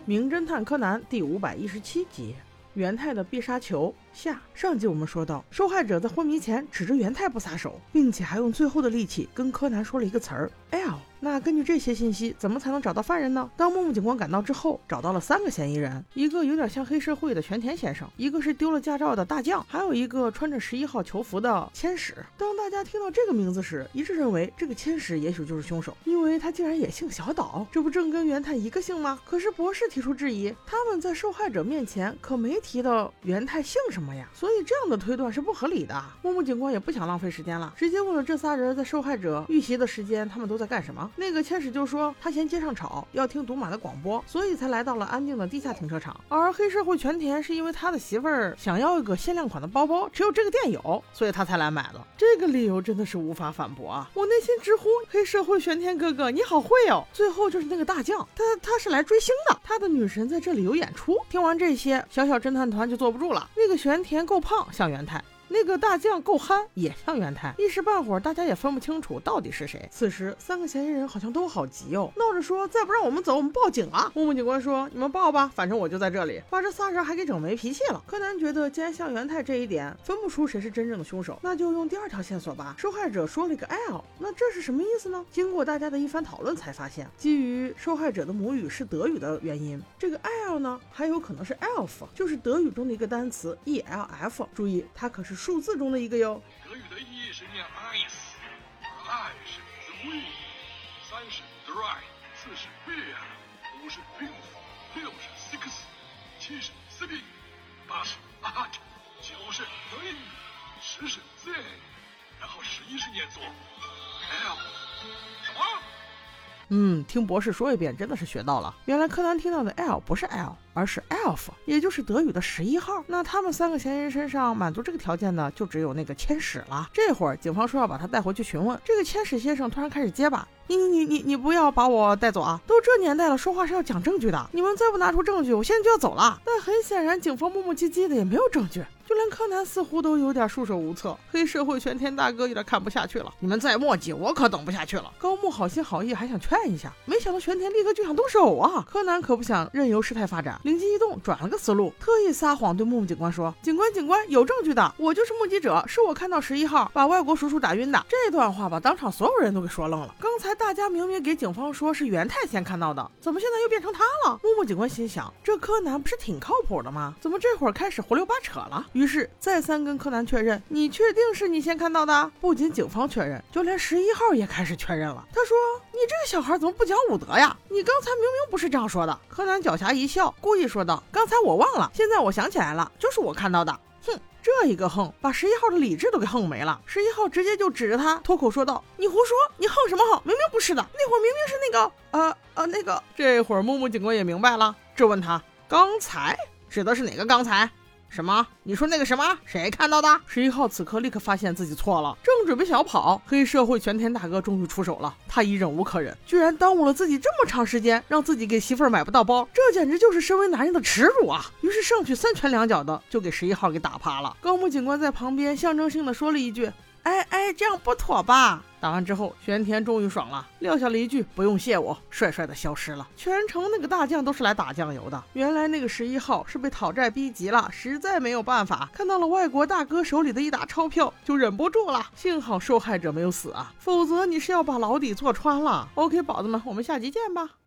名侦探柯南第517集，元太的必杀球下。上集我们说到，受害者在昏迷前指着元太不撒手，并且还用最后的力气跟柯南说了一个词儿 L。 那根据这些信息，怎么才能找到犯人呢？当木木警官赶到之后，找到了3个嫌疑人，一个有点像黑社会的全田先生，一个是丢了驾照的大将，还有一个穿着11号囚服的千使。当大家听到这个名字时，一致认为这个千使也许就是凶手，因为他竟然也姓小岛，这不正跟元太一个姓吗？可是博士提出质疑，他们在受害者面前可没提到元太姓什么呀，所以这样的推断是不合理的。木木警官也不想浪费时间了，直接问了这仨人在受害者遇袭的时间他们都在干什么。那个千使就说他嫌街上吵，要听赌马的广播，所以才来到了安静的地下停车场。而黑社会全田是因为他的媳妇儿想要一个限量款的包包，只有这个店有，所以他才来买的。这个理由真的是无法反驳啊！我内心直呼黑社会玄田哥哥你好会哦。最后就是那个大将，他是来追星的，他的女神在这里有演出。听完这些，小小侦探团就坐不住了。那个玄田够胖，像元太，那个大将够憨，也像元太，一时半会儿大家也分不清楚到底是谁。此时3个嫌疑人好像都好急哦，闹着说再不让我们走我们报警啊。木木警官说你们报吧，反正我就在这里，把这仨人还给整没脾气了。柯南觉得既然像元太这一点分不出谁是真正的凶手，那就用第2条线索吧。受害者说了一个 L， 那这是什么意思呢？经过大家的一番讨论才发现，基于受害者的母语是德语的原因，这个 L 呢还有可能是 elf， 就是德语中的一个单词 ELF。 注意它可是数字中的一个哟。 德语的意是念 ice， 而爱是 sweet， 3是 dry， 4是 beer， 5是 beautiful， 6是 six， 7是 city， 8是 art， 9是 green， 10是 zen， 然后11是念作 l。 什么？ 听博士说一遍真的是学到了。原来柯南听到的 L 不是 L， 而是 elf， 也就是德语的11号。那他们3个嫌疑人身上满足这个条件的就只有那个千使了。这会儿警方说要把他带回去询问，这个千使先生突然开始结巴，你不要把我带走啊，都这年代了，说话是要讲证据的，你们再不拿出证据我现在就要走了。但很显然警方磨磨唧唧的也没有证据，就连柯南似乎都有点束手无策。黑社会玄田大哥有点看不下去了，你们再磨叽我可等不下去了。高木好心好意还想劝一下，没想到玄田立刻就想动手啊。柯南可不想任由事态发展，灵机一动转了个思路，特意撒谎对木木警官说，警官有证据的，我就是目击者，是我看到11号把外国叔叔打晕的。这段话把当场所有人都给说愣了。刚才大家明明给警方说是元太先看到的，怎么现在又变成他了？木木警官心想，这柯南不是挺靠谱的吗？怎么这会儿开始胡溜八扯了？于是再三跟柯南确认，你确定是你先看到的？不仅警方确认，就连11号也开始确认了。他说，你这个小孩怎么不讲武德呀？你刚才明明不是这样说的。柯南狡黠一笑，故意说道，刚才我忘了，现在我想起来了，就是我看到的。哼，这一个横把11号的理智都给横没了。11号直接就指着他脱口说道，你胡说，你横什么横，明明不是的，那会儿明明是那个。这会儿木木警官也明白了，质问他，刚才指的是哪个刚才？什么？你说那个什么？谁看到的？11号此刻立刻发现自己错了，正准备想要跑，黑社会全田大哥终于出手了。他已忍无可忍，居然耽误了自己这么长时间，让自己给媳妇儿买不到包，这简直就是身为男人的耻辱啊！于是上去3拳2脚的就给11号给打趴了。高木警官在旁边象征性的说了一句，哎，这样不妥吧？打完之后，玄田终于爽了，撂下了一句不用谢我，帅帅的消失了。全程那个大将都是来打酱油的。原来那个11号是被讨债逼急了，实在没有办法，看到了外国大哥手里的一沓钞票，就忍不住了。幸好受害者没有死啊，否则你是要把牢底坐穿了。OK， 宝子们，我们下集见吧。